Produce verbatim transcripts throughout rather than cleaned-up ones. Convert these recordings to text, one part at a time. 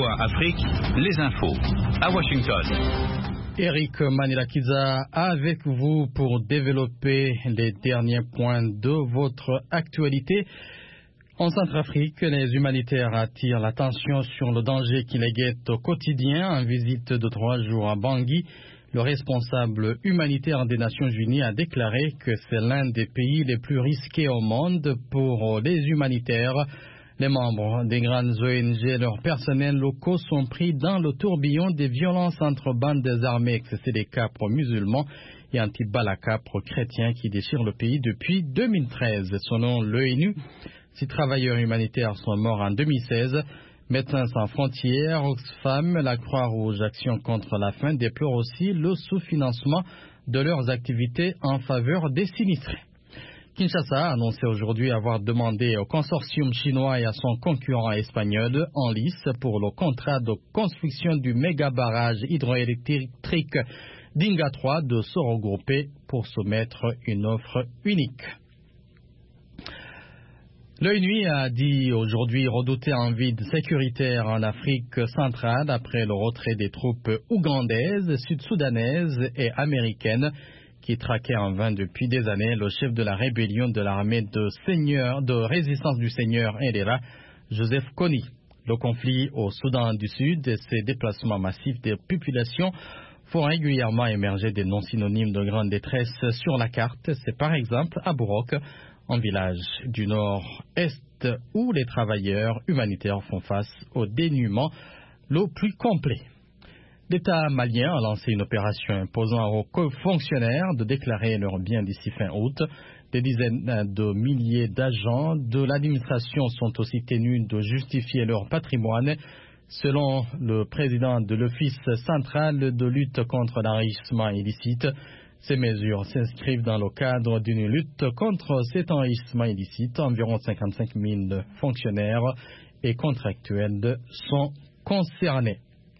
V O A Afrique, les infos. À Washington. Eric Manilakiza avec vous pour développer les derniers points de votre actualité. En Centrafrique, les humanitaires attirent l'attention sur le danger qui les guette au quotidien. En visite de trois jours à Bangui, le responsable humanitaire des Nations Unies a déclaré que c'est l'un des pays les plus risqués au monde pour les humanitaires. Les membres des grandes O N G et leurs personnels locaux sont pris dans le tourbillon des violences entre bandes armées, que c'est des capres musulmans et anti-balakapres chrétiens qui déchirent le pays depuis deux mille treize. Selon l'ONU, six travailleurs humanitaires sont morts en deux mille seize. Médecins sans frontières, Oxfam, la Croix-Rouge Action contre la faim déplorent aussi le sous-financement de leurs activités en faveur des sinistrés. Kinshasa a annoncé aujourd'hui avoir demandé au consortium chinois et à son concurrent espagnol en lice pour le contrat de construction du méga barrage hydroélectrique Dinga trois de se regrouper pour soumettre une offre unique. L'ONU a dit aujourd'hui redouter un vide sécuritaire en Afrique centrale après le retrait des troupes ougandaises, sud-soudanaises et américaines qui traquait en vain depuis des années le chef de la rébellion de l'armée de, Seigneur, de résistance du Seigneur Indera, Joseph Kony. Le conflit au Soudan du Sud et ses déplacements massifs des populations font régulièrement émerger des noms synonymes de grande détresse sur la carte. C'est par exemple à Bourok, un village du nord-est où les travailleurs humanitaires font face au dénuement le plus complet. L'État malien a lancé une opération imposant aux fonctionnaires de déclarer leurs biens d'ici fin août. Des dizaines de milliers d'agents de l'administration sont aussi tenus de justifier leur patrimoine. Selon le président de l'Office central de lutte contre l'enrichissement illicite, ces mesures s'inscrivent dans le cadre d'une lutte contre cet enrichissement illicite. Environ cinquante-cinq mille fonctionnaires et contractuels sont concernés.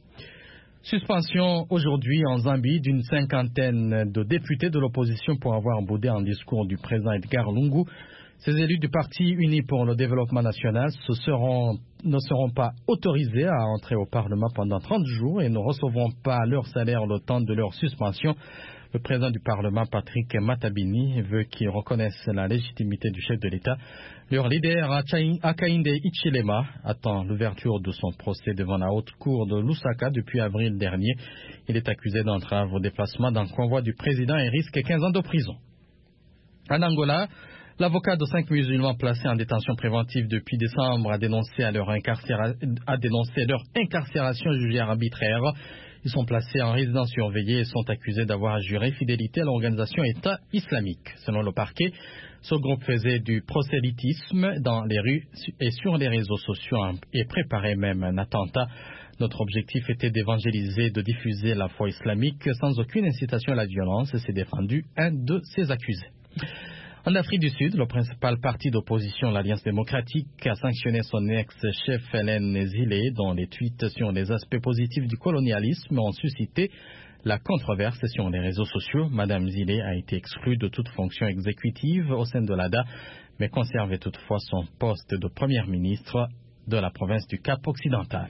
Suspension aujourd'hui en Zambie d'une cinquantaine de députés de l'opposition pour avoir boudé un discours du président Edgar Lungu. Ces élus du Parti uni pour le développement national se seront, ne seront pas autorisés à entrer au Parlement pendant trente jours et ne recevront pas leur salaire le temps de leur suspension. Le président du Parlement, Patrick Matabini, veut qu'ils reconnaissent la légitimité du chef de l'État. Leur leader, Hakainde Hichilema, attend l'ouverture de son procès devant la haute cour de Lusaka depuis avril dernier. Il est accusé d'entrave au déplacement d'un convoi du président et risque quinze ans de prison. En Angola, l'avocat de cinq musulmans placés en détention préventive depuis décembre a dénoncé, à leur, incarcéra... a dénoncé leur incarcération jugée arbitraire. Ils sont placés en résidence surveillée et sont accusés d'avoir juré fidélité à l'organisation État islamique. Selon le parquet, ce groupe faisait du prosélytisme dans les rues et sur les réseaux sociaux et préparait même un attentat. Notre objectif était d'évangéliser, de diffuser la foi islamique sans aucune incitation à la violence, s'est défendu un de ces accusés. En Afrique du Sud, le principal parti d'opposition, l'Alliance démocratique, a sanctionné son ex-chef Hélène Zillé, dont les tweets sur les aspects positifs du colonialisme ont suscité la controverse sur les réseaux sociaux. Madame Zillé a été exclue de toute fonction exécutive au sein de l'A D A, mais conservait toutefois son poste de première ministre de la province du Cap occidental.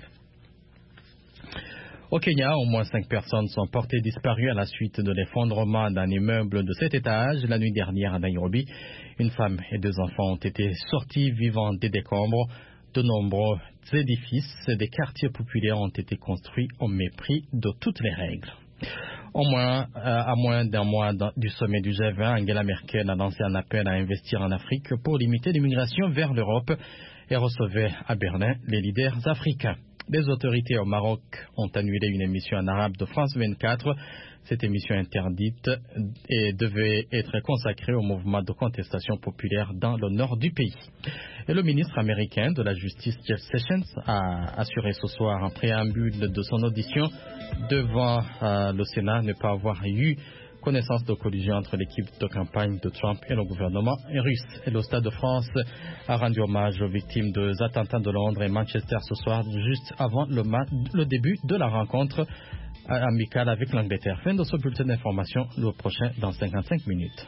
Au Kenya, au moins cinq personnes sont portées disparues à la suite de l'effondrement d'un immeuble de sept étages la nuit dernière à Nairobi. Une femme et deux enfants ont été sortis vivants des décombres. De nombreux édifices des quartiers populaires ont été construits au mépris de toutes les règles. Au moins, euh, à moins d'un mois du sommet du G vingt, Angela Merkel a lancé un appel à investir en Afrique pour limiter l'immigration vers l'Europe et recevait à Berlin les leaders africains. Les autorités au Maroc ont annulé une émission en arabe de France vingt-quatre. Cette émission interdite et devait être consacrée au mouvement de contestation populaire dans le nord du pays. Et le ministre américain de la Justice, Jeff Sessions, a assuré ce soir en préambule de son audition devant euh, le Sénat ne pas avoir eu connaissance de collusion entre l'équipe de campagne de Trump et le gouvernement russe. Et le Stade de France a rendu hommage aux victimes des attentats de Londres et Manchester ce soir, juste avant le, le début de la rencontre amicale avec l'Angleterre. Fin de ce bulletin d'information, le prochain dans cinquante-cinq minutes.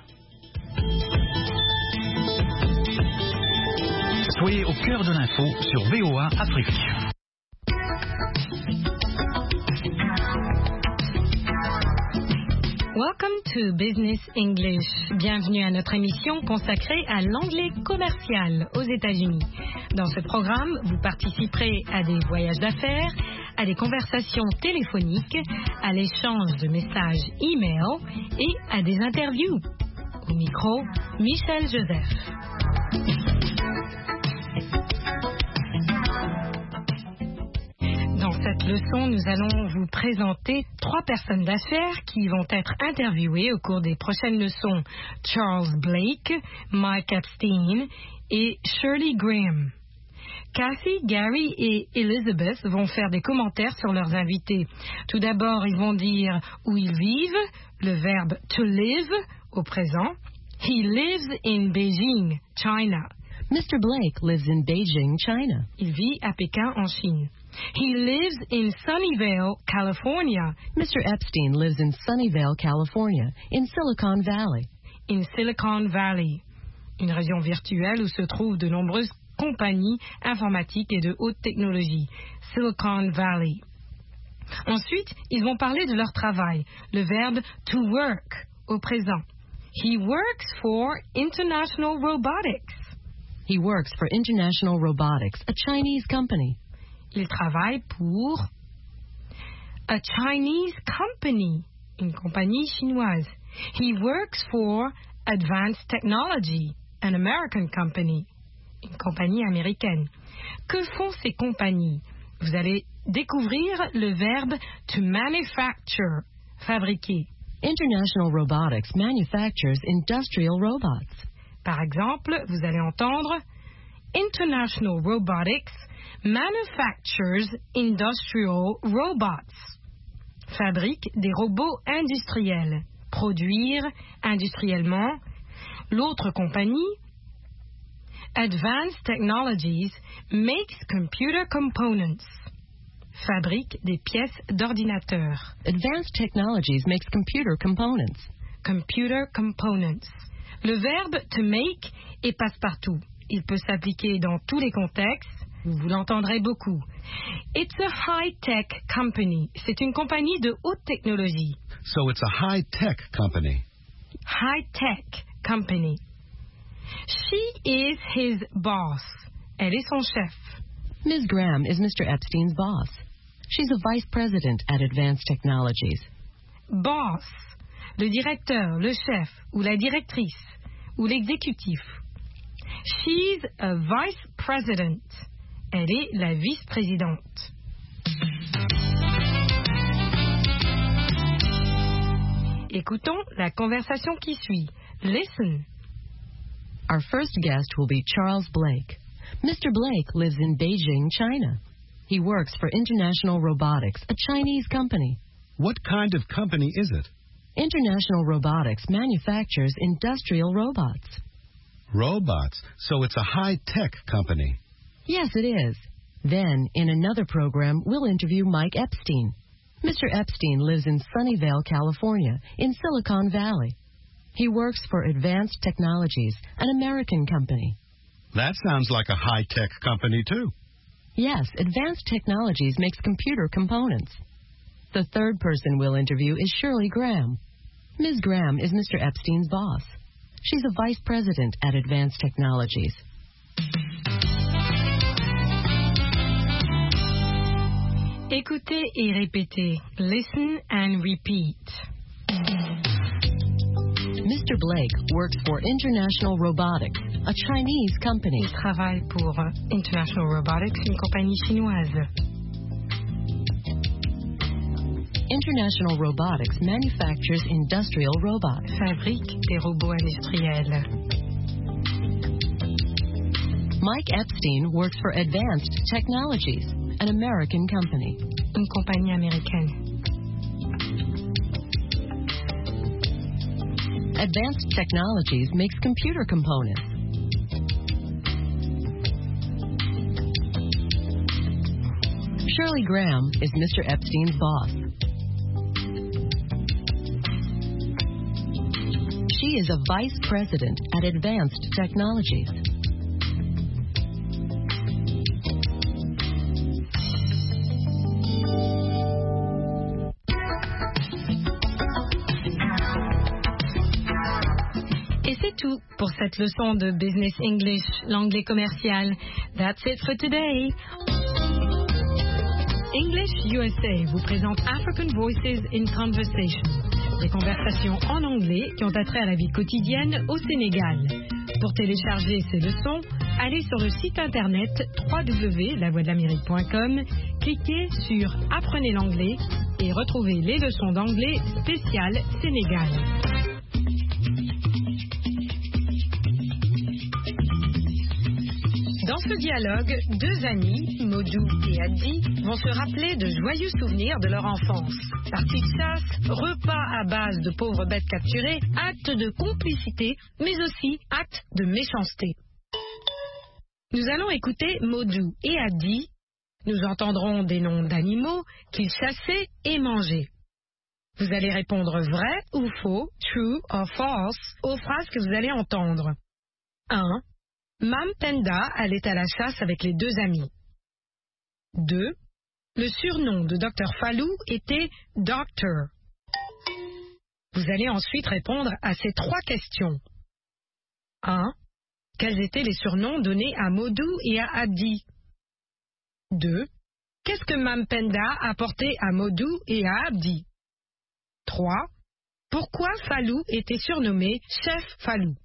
Soyez au cœur de l'info sur V O A Afrique. Welcome to Business English. Bienvenue à notre émission consacrée à l'anglais commercial aux États-Unis. Dans ce programme, vous participerez à des voyages d'affaires, à des conversations téléphoniques, à l'échange de messages e-mail et à des interviews. Au micro, Michel Joseph. Dans cette leçon, nous allons vous présenter trois personnes d'affaires qui vont être interviewées au cours des prochaines leçons. Charles Blake, Mike Epstein et Shirley Graham. Kathy, Gary et Elizabeth vont faire des commentaires sur leurs invités. Tout d'abord, ils vont dire où ils vivent, le verbe to live au présent. He lives in Beijing, China. Mister Blake lives in Beijing, China. Il vit à Pékin, en Chine. He lives in Sunnyvale, California. Mister Epstein lives in Sunnyvale, California, in Silicon Valley. In Silicon Valley, une région virtuelle où se trouvent de nombreuses compagnies informatiques et de haute technologie. Silicon Valley. Ensuite, ils vont parler de leur travail, le verbe to work au présent. He works for International Robotics. He works for International Robotics, a Chinese company. Il travaille pour a Chinese company, une compagnie chinoise. He works for Advanced Technology, an American company, une compagnie américaine. Que font ces compagnies? Vous allez découvrir le verbe to manufacture, fabriquer. International Robotics manufactures industrial robots. Par exemple, vous allez entendre International Robotics manufactures industrial robots. Fabrique des robots industriels. Produire industriellement. L'autre compagnie, Advanced Technologies, makes computer components. Fabrique des pièces d'ordinateur. Advanced Technologies makes computer components. Computer components. Le verbe to make est passe-partout. Il peut s'appliquer dans tous les contextes. Vous l'entendrez beaucoup. It's a high-tech company. C'est une compagnie de haute technologie. So it's a high-tech company. High-tech company. She is his boss. Elle est son chef. Miz Graham is Mister Epstein's boss. She's a vice president at Advanced Technologies. Boss, le directeur, le chef, ou la directrice, ou l'exécutif. She's a vice president. Elle est la vice-présidente. Écoutons la conversation qui suit. Listen. Our first guest will be Charles Blake. Mister Blake lives in Beijing, China. He works for International Robotics, a Chinese company. What kind of company is it? International Robotics manufactures industrial robots. Robots. So it's a high-tech company. Yes, it is. Then, in another program, we'll interview Mike Epstein. Mister Epstein lives in Sunnyvale, California, in Silicon Valley. He works for Advanced Technologies, an American company. That sounds like a high-tech company, too. Yes, Advanced Technologies makes computer components. The third person we'll interview is Shirley Graham. Miz Graham is Mister Epstein's boss. She's a vice president at Advanced Technologies. Écoutez et répétez. Listen and repeat. Mister Blake works for International Robotics, a Chinese company. Il travaille pour International Robotics, une compagnie chinoise. International Robotics manufactures industrial robots. Fabrique des robots industriels. Mike Epstein works for Advanced Technologies, an American company. Une compagnie américaine. Advanced Technologies makes computer components. Shirley Graham is Mister Epstein's boss. She is a vice president at Advanced Technologies. pour cette leçon de Business English, l'anglais commercial. That's it for today. English U S A vous présente African Voices in Conversation, des conversations en anglais qui ont attrait à la vie quotidienne au Sénégal. Pour télécharger ces leçons, allez sur le site internet w w w point la voix de l'amérique point com, cliquez sur Apprenez l'anglais et retrouvez les leçons d'anglais spéciales Sénégal. Dans ce dialogue, deux amis, Modou et Addi, vont se rappeler de joyeux souvenirs de leur enfance. Parties de chasse, repas à base de pauvres bêtes capturées, actes de complicité, mais aussi actes de méchanceté. Nous allons écouter Modou et Addi. Nous entendrons des noms d'animaux qu'ils chassaient et mangeaient. Vous allez répondre vrai ou faux, true or false, aux phrases que vous allez entendre. un. Mam Penda allait à la chasse avec les deux amis. deux. Le surnom de docteur Fallou était Doctor. Vous allez ensuite répondre à ces trois questions. un. Quels étaient les surnoms donnés à Modou et à Addi? deux. Qu'est-ce que Mam Penda apportait à Modou et à Addi? trois. Pourquoi Fallou était surnommé Chef Fallou?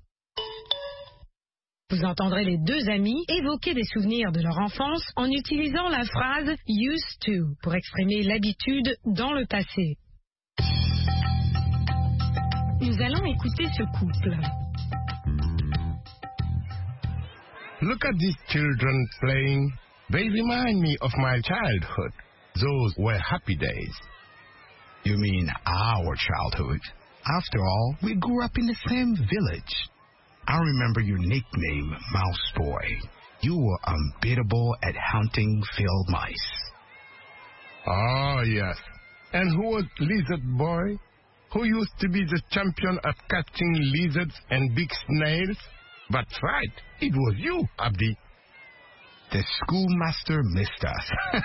Vous entendrez les deux amis évoquer des souvenirs de leur enfance en utilisant la phrase « used to » pour exprimer l'habitude dans le passé. Nous allons écouter ce couple. Look at these children playing. They remind me of my childhood. Those were happy days. You mean our childhood? After all, we grew up in the same village. I remember your nickname, Mouse Boy. You were unbeatable at hunting field mice. Oh, yes. And who was Lizard Boy? Who used to be the champion at catching lizards and big snails? That's right. It was you, Abdi. The schoolmaster missed us.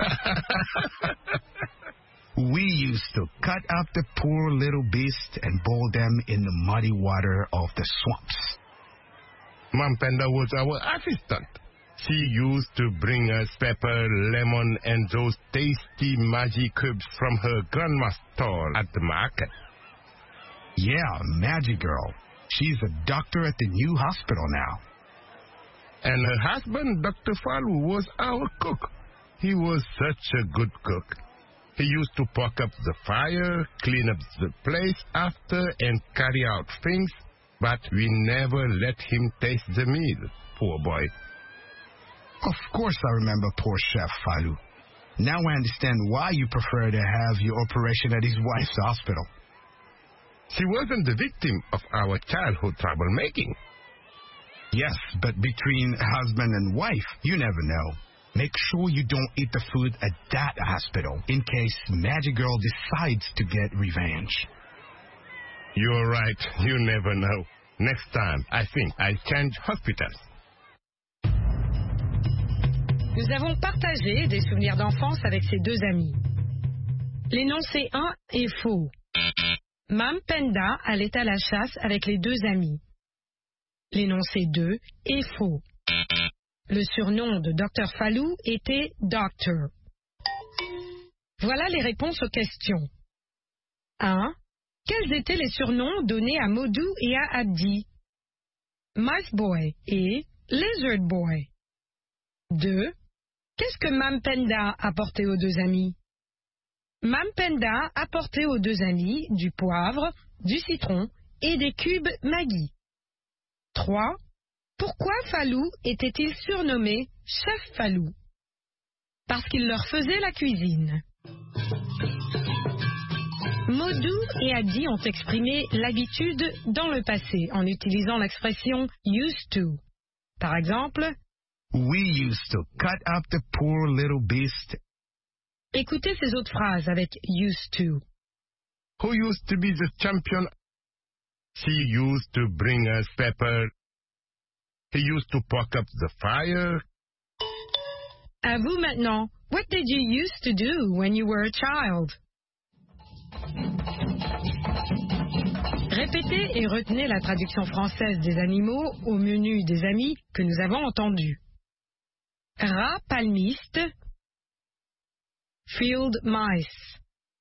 We used to cut up the poor little beasts and boil them in the muddy water of the swamps. Mam Penda was our assistant. She used to bring us pepper, lemon, and those tasty magic cubes from her grandma's stall at the market. Yeah, Magic Girl. She's a doctor at the new hospital now. And her husband, Doctor Falu, was our cook. He was such a good cook. He used to poke up the fire, clean up the place after, and carry out things, but we never let him taste the meal, poor boy. Of course I remember poor Chef Falu. Now I understand why you prefer to have your operation at his wife's hospital. She wasn't the victim of our childhood troublemaking. Yes, but between husband and wife, you never know. Make sure you don't eat the food at that hospital in case Magic Girl decides to get revenge. You're right. You never know. Next time, I think I'll change hospitals. Nous avons partagé des souvenirs d'enfance avec ces deux amis. L'énoncé un est faux. Mam Penda allait à la chasse avec les deux amis. L'énoncé deux est faux. Le surnom de docteur Fallou était Doctor. Voilà les réponses aux questions. un. Quels étaient les surnoms donnés à Modou et à Addi? Mice Boy et Lizard Boy. deux. Qu'est-ce que Mam Penda apportait aux deux amis? Mam Penda apportait aux deux amis du poivre, du citron et des cubes Maggi. trois. Pourquoi Fallou était-il surnommé Chef Fallou? Parce qu'il leur faisait la cuisine. Modou et Addi ont exprimé l'habitude dans le passé en utilisant l'expression used to. Par exemple, We used to cut up the poor little beast. Écoutez ces autres phrases avec used to. Who used to be the champion? She used to bring us pepper. He used to poke up the fire. À vous maintenant. What did you used to do when you were a child? Répétez et retenez la traduction française des animaux au menu des amis que nous avons entendus. Rat palmiste, field mice.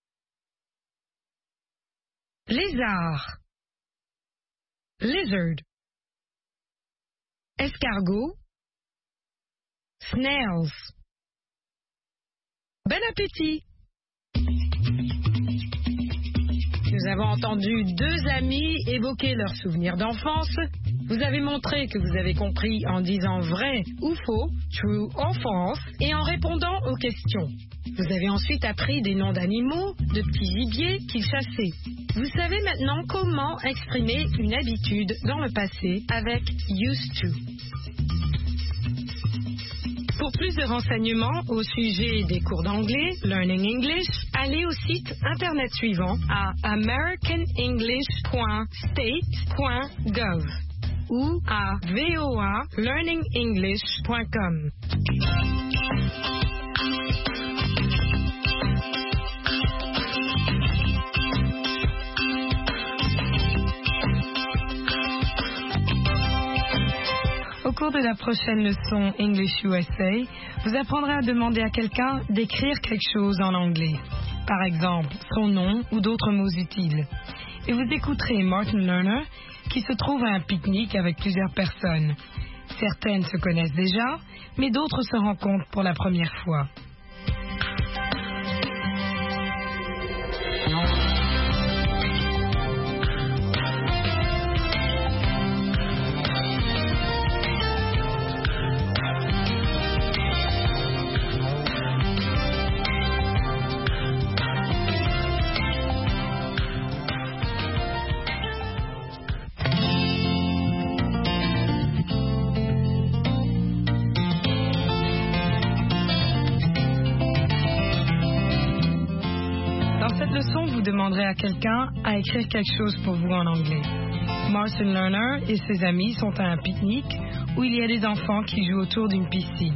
Lézard, lizard. Escargot, snails. Bon appétit! Nous avons entendu deux amis évoquer leurs souvenirs d'enfance. Vous avez montré que vous avez compris en disant vrai ou faux, true or false, et en répondant aux questions. Vous avez ensuite appris des noms d'animaux, de petits gibiers qu'ils chassaient. Vous savez maintenant comment exprimer une habitude dans le passé avec used to. Pour plus de renseignements au sujet des cours d'anglais, Learning English, allez au site internet suivant à american english point state point gov ou à voa learning english point com. Au cours de la prochaine leçon English U S A, vous apprendrez à demander à quelqu'un d'écrire quelque chose en anglais. Par exemple, son nom ou d'autres mots utiles. Et vous écouterez Martin Lerner qui se trouve à un pique-nique avec plusieurs personnes. Certaines se connaissent déjà, mais d'autres se rencontrent pour la première fois. Vous demanderez à quelqu'un à écrire quelque chose pour vous en anglais. Martin Lerner et ses amis sont à un pique-nique où il y a des enfants qui jouent autour d'une piscine.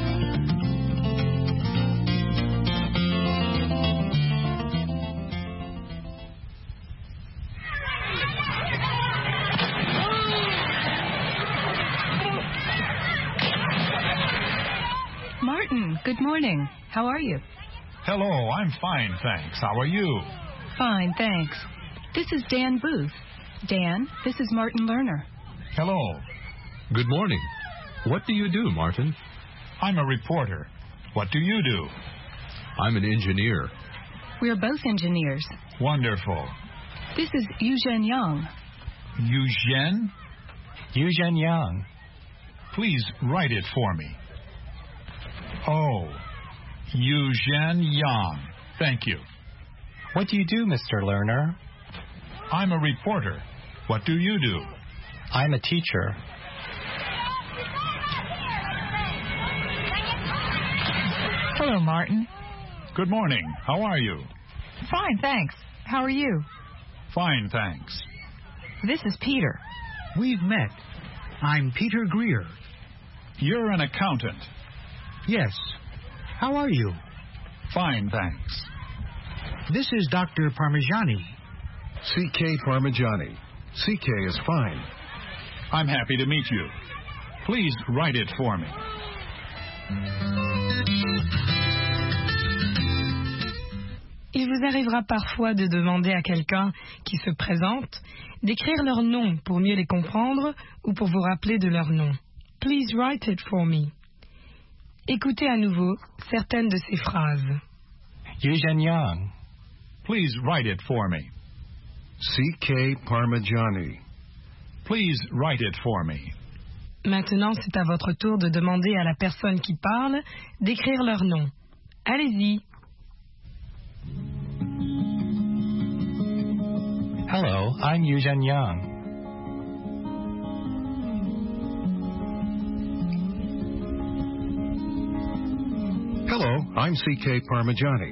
Martin, good morning. How are you? Hello, I'm fine, thanks. How are you? Fine, thanks. This is Dan Booth. Dan, this is Martin Lerner. Hello. Good morning. What do you do, Martin? I'm a reporter. What do you do? I'm an engineer. We're both engineers. Wonderful. This is Eugene Young. Eugene? Eugene Young. Please write it for me. Oh, Eugene Young. Thank you. What do you do, Mister Lerner? I'm a reporter. What do you do? I'm a teacher. Hello, Martin. Good morning. How are you? Fine, thanks. How are you? Fine, thanks. This is Peter. We've met. I'm Peter Greer. You're an accountant. Yes. How are you? Fine, thanks. This is Doctor Parmigiani. C K Parmigiani. C K is fine. I'm happy to meet you. Please write it for me. Il vous arrivera parfois de demander à quelqu'un qui se présente d'écrire leur nom pour mieux les comprendre ou pour vous rappeler de leur nom. Please write it for me. Écoutez à nouveau certaines de ces phrases. Eugene Young. Please write it for me. C K Parmigiani. Please write it for me. Maintenant, c'est à votre tour de demander à la personne qui parle d'écrire leur nom. Allez-y. Hello, I'm Eugene Young. Hello, I'm C K Parmigiani.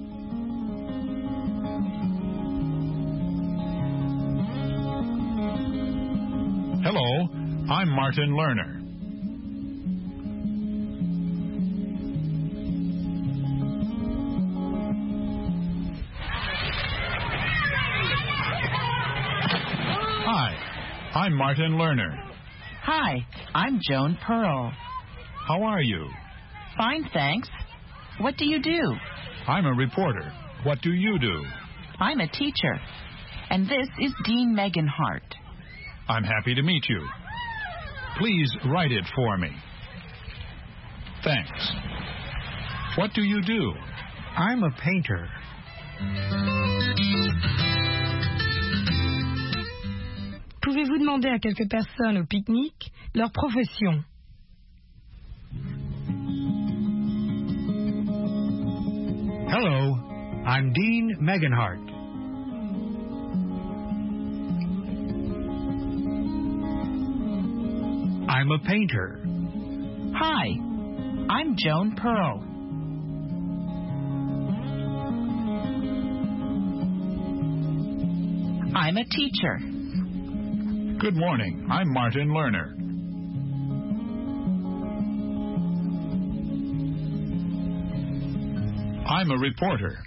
Hello, I'm Martin Lerner. I'm Martin Lerner. Hi, I'm Joan Pearl. How are you? Fine, thanks. What do you do? I'm a reporter. What do you do? I'm a teacher. And this is Dean Meganhart. I'm happy to meet you. Please write it for me. Thanks. What do you do? I'm a painter. Pouvez-vous demander à quelques personnes au pique-nique leur profession? Hello, I'm Dean Meganhart. I'm a painter. Hi, I'm Joan Pearl. I'm a teacher. Good morning. I'm Martin Lerner. I'm a reporter.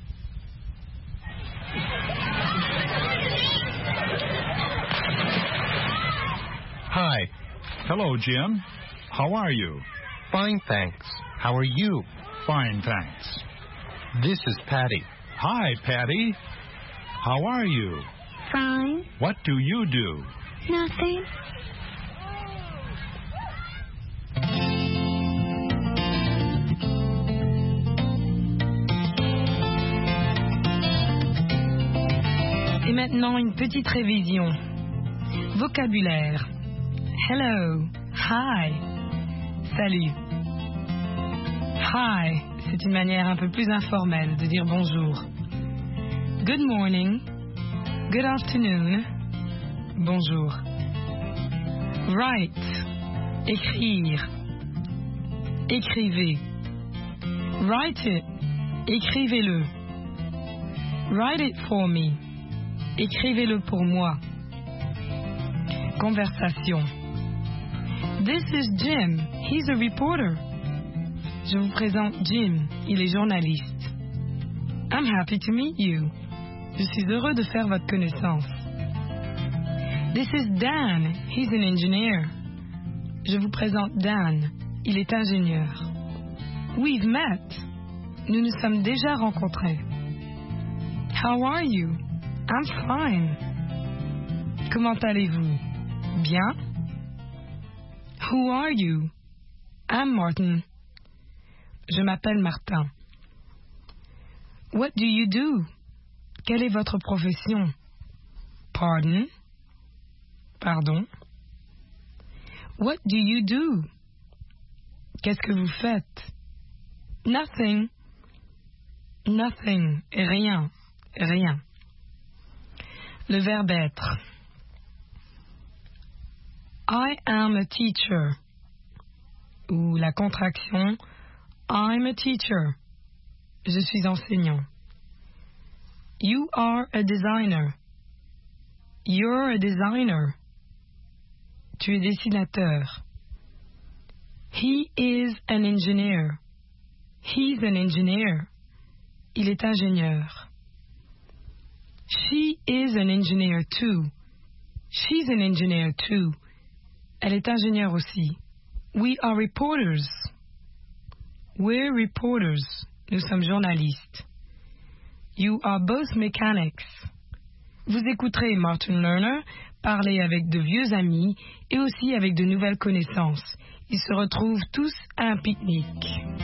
Hi. Hello, Jim. How are you? Fine, thanks. How are you? Fine, thanks. This is Patty. Hi, Patty. How are you? Fine. What do you do? Nothing. Et maintenant, une petite révision. Vocabulaire. Hello. Hi. Salut. Hi, c'est une manière un peu plus informelle de dire bonjour. Good morning. Good afternoon. Bonjour. Write. Écrire. Écrivez. Write it. Écrivez-le. Write it for me. Écrivez-le pour moi. Conversation. This is Jim. He's a reporter. Je vous présente Jim. Il est journaliste. I'm happy to meet you. Je suis heureux de faire votre connaissance. This is Dan. He's an engineer. Je vous présente Dan. Il est ingénieur. We've met. Nous nous sommes déjà rencontrés. How are you? I'm fine. Comment allez-vous? Bien. Who are you? I'm Martin. Je m'appelle Martin. What do you do? Quelle est votre profession? Pardon? Pardon? What do you do? Qu'est-ce que vous faites? Nothing. Nothing. Rien. Rien. Le verbe être. I am a teacher. Ou la contraction I'm a teacher. Je suis enseignant. You are a designer. You're a designer. Tu es dessinateur. He is an engineer. He's an engineer. Il est ingénieur. She is an engineer too. She's an engineer too. Elle est ingénieure aussi. We are reporters. We're reporters. Nous sommes journalistes. You are both mechanics. Vous écouterez Martin Lerner parler avec de vieux amis et aussi avec de nouvelles connaissances. Ils se retrouvent tous à un pique-nique.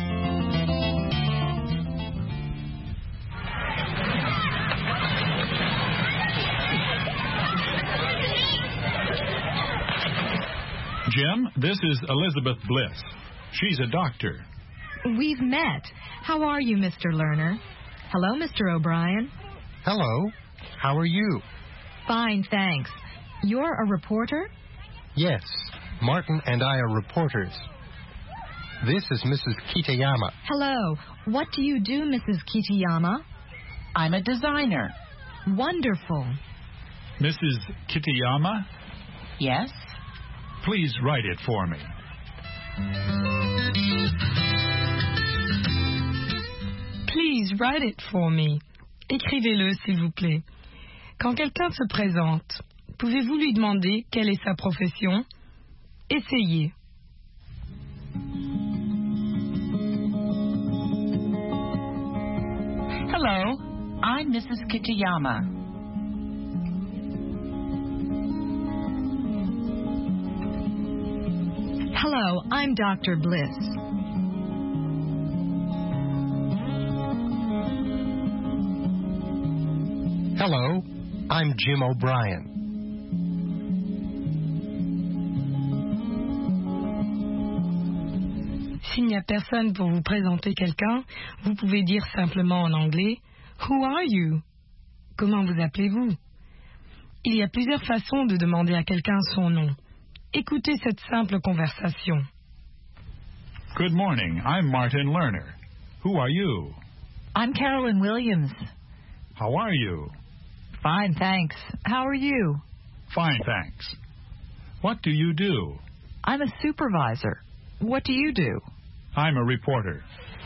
Jim, this is Elizabeth Bliss. She's a doctor. We've met. How are you, Mister Lerner? Hello, Mister O'Brien. Hello. How are you? Fine, thanks. You're a reporter? Yes. Martin and I are reporters. This is Missus Kitayama. Hello. What do you do, Missus Kitayama? I'm a designer. Wonderful. Missus Kitayama? Yes? Please write it for me. Please write it for me. Écrivez-le, s'il vous plaît. Quand quelqu'un se présente, Pouvez-vous lui demander quelle est sa profession? Essayez. Hello, I'm Missus Kitayama. Hello, I'm Doctor Bliss. Hello, I'm Jim O'Brien. S'il n'y a personne pour vous présenter quelqu'un, vous pouvez dire simplement en anglais « Who are you ?» Comment vous appelez-vous? Il y a plusieurs façons de demander à quelqu'un son nom. Écoutez cette simple conversation. Good morning. I'm Martin Lerner. Who are you? I'm Carolyn Williams. How are you? Fine, thanks. How are you? Fine, thanks. What do you do? I'm a supervisor. What do you do? I'm a reporter.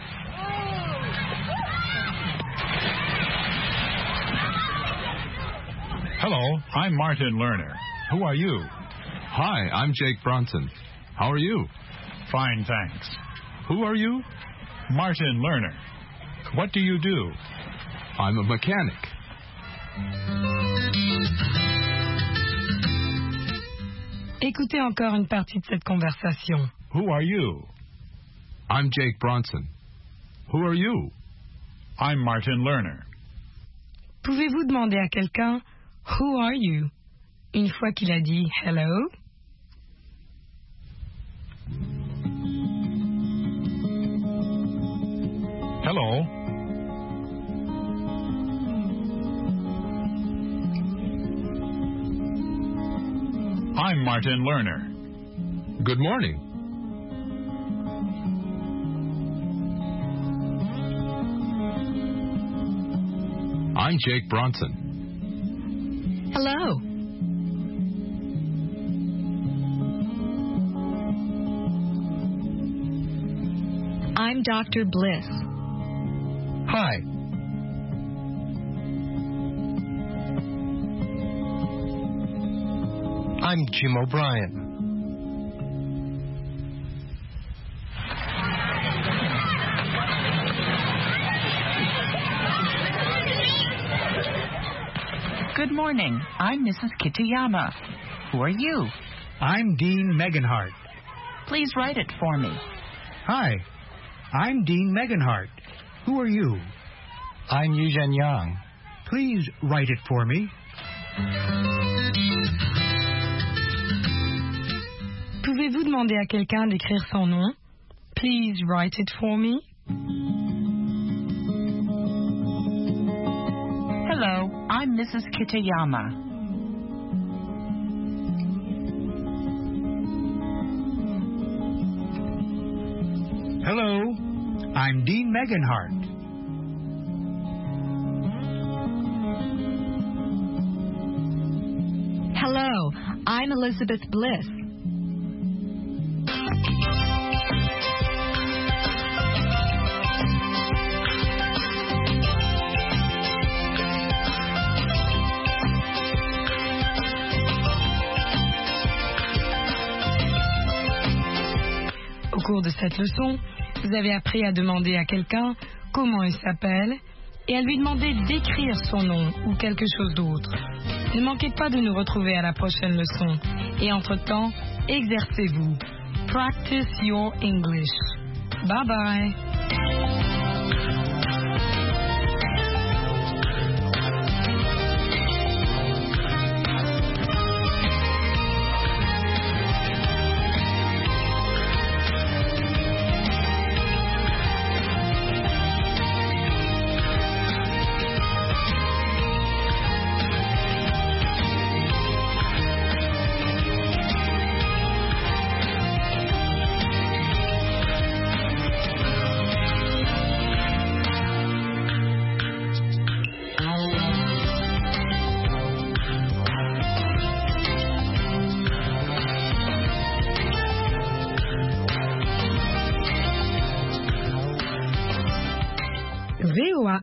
Hello, I'm Martin Lerner. Who are you? Hi, I'm Jake Bronson. How are you? Fine, thanks. Who are you? Martin Lerner. What do you do? I'm a mechanic. Écoutez encore une partie de cette conversation. Who are you? I'm Jake Bronson. Who are you? I'm Martin Lerner. Pouvez-vous demander à quelqu'un « Who are you ?» une fois qu'il a dit « Hello » Hello. I'm Martin Lerner. Good morning. I'm Jake Bronson. Hello. I'm Doctor Bliss. Hi. I'm Jim O'Brien. Good morning. I'm Missus Kitayama. Who are you? I'm Dean Meganhart. Please write it for me. Hi, I'm Dean Meganhart. Who are you? I'm Eugene Yang. Please write it for me. Pouvez-vous demander à quelqu'un d'écrire son nom? Please write it for me. Hello, I'm Missus Kitayama. Hello, I'm Dean Meganhart. Hello, I'm Elizabeth Bliss. Au cours de cette leçon, vous avez appris à demander à quelqu'un comment il s'appelle et à lui demander d'écrire son nom ou quelque chose d'autre. Ne manquez pas de nous retrouver à la prochaine leçon. Et entre-temps, exercez-vous. Practice your English. Bye bye.